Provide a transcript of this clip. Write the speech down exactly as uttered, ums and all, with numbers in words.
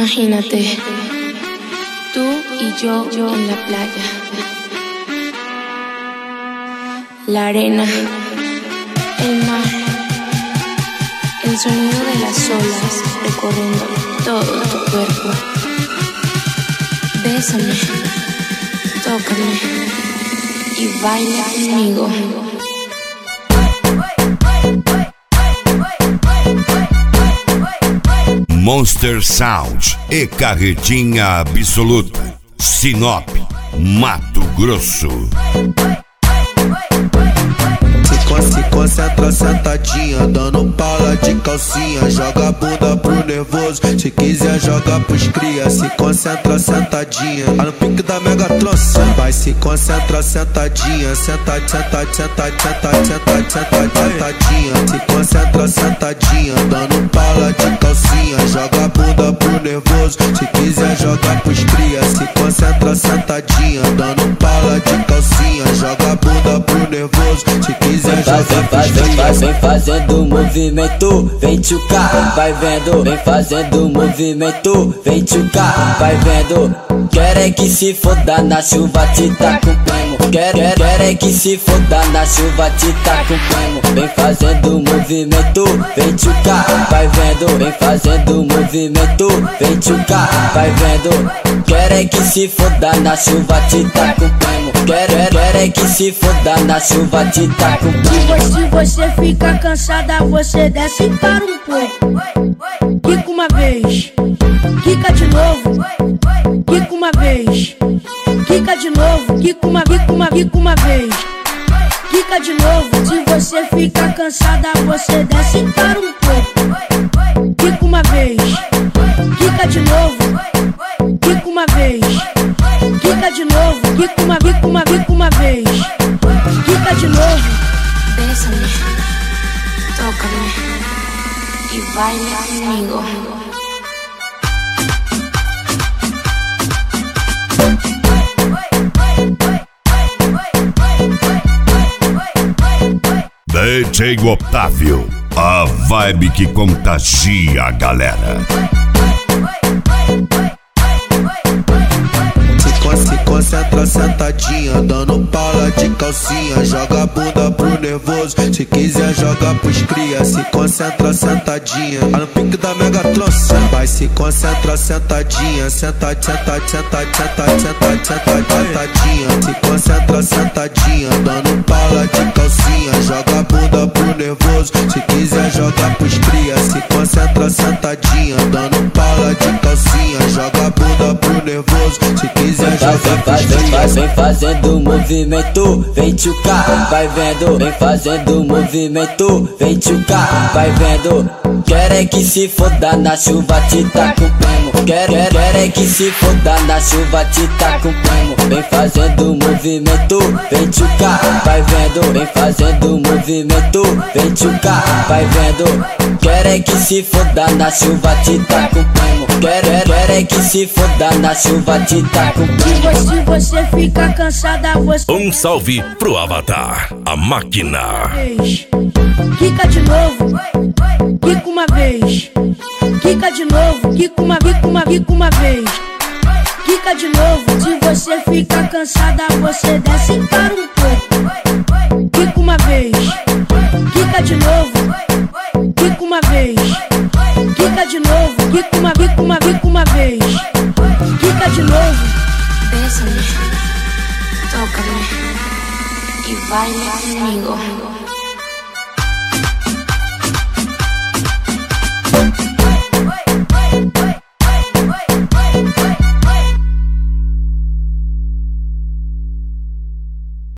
Imagínate, tú y yo, yo en la playa, la arena, el mar, el sonido de las olas recorriendo todo tu cuerpo. Bésame, tócame y baila conmigo. Monster Sound e Carretinha Absoluta, Sinop, Mato Grosso. Se concentra sentadinha, dando pala de calcinha. Joga a bunda pro nervoso, se quiser joga pros cria. Se concentra sentadinha, tá no pique da mega trança. Vai se concentra sentadinha, senta, senta, senta, senta, senta, senta, sentadinha. Se concentra sentadinha, dando pala de calcinha. Joga a bunda pro nervoso, se quiser joga pros cria. Se concentra sentadinha, dando pala de calcinha. Joga a bunda pro nervoso, se quiser joga. Vem, vem, vem, vem fazendo movimento, vem tchucar, vai vendo. Vem fazendo movimento, vem tchucar, vai vendo. Quer é que se foda na chuva, te tá com primo. Quer, quer, quer é que se foda na chuva, te tá com primo. Vem fazendo movimento, vem tchucar, vai vendo. Vem fazendo movimento, vem tchucar, vai vendo. Quer é que se foda na chuva, te tá com primo. Quer, quer, quer é que se foda na chuva, te tá com primo. Se você fica cansada, você desce para um pouco. Quica uma vez, quica de novo. Quica uma vez, quica de novo. Quica uma, quica uma, quica uma vez. Quica de novo. Se você fica cansada, você desce para um pouco. Quica uma vez, quica de novo. Quica uma vez, quica de novo. Quica uma, quica uma, quica uma vez. Quica de novo. Bésame, tócame y baila conmigo. D J Otávio, a vibe que contagia a galera. Se concentra sentadinha, dando pala de calcinha. Joga a bunda pro nervoso, se quiser joga pros cria. Se concentra sentadinha, tá no pique da mega trança. Vai se concentra sentadinha, senta, senta, senta, senta, senta, senta, sentadinha. Se concentra sentadinha, dando pala de calcinha. Joga a bunda pro nervoso, se quiser joga pros cria. Se concentra sentadinha, dando pala de calcinha. Joga a bunda pro nervoso, se quiser joga. Vai, vem, vai, vem fazendo movimento, vem tchucar, vai vendo. Vem fazendo movimento, vem tchucar, vai vendo. Quer é que se foda na chuva, te tá com primo. Quer, quer, quer é que se foda na chuva, te tá com primo. Vem fazendo movimento, vem tchucar, vai vendo. Vem fazendo movimento, vem tchucar, vai vendo. Quer é que se foda na chuva, te tá com primo. Quer, quer, quer é que se foda na chuva, te tá com primo. Se você fica cansada, você. Um salve pro Avatar, a máquina. Quica de novo, quica uma vez. Quica de novo, quica uma, quica uma, quica uma vez. Quica de novo. Se você fica cansada, você desce para um pouco. Quica uma vez, quica de novo. Quica uma vez, quica de novo. Quica uma, quica uma, quica uma vez. Quica de novo. Bésame, tócame y baila conmigo.